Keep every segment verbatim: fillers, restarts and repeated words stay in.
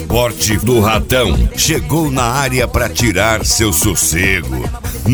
transporte do Ratão chegou na área para tirar seu sossego.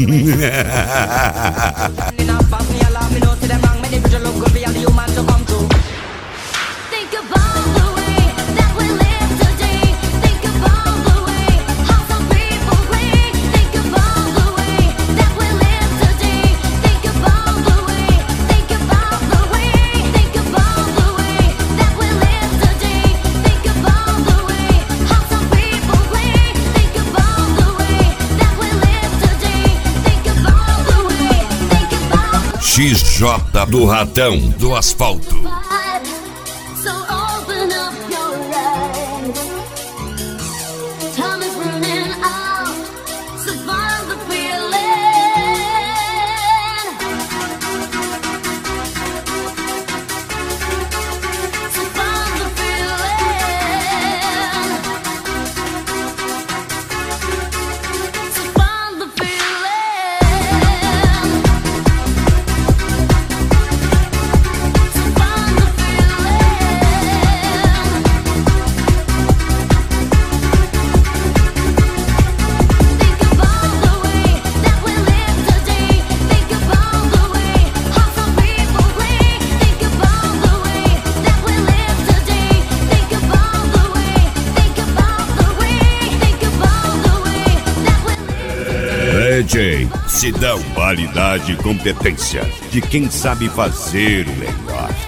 X J do Ratão do Asfalto. D J Sidão, qualidade e competência de quem sabe fazer o melhor.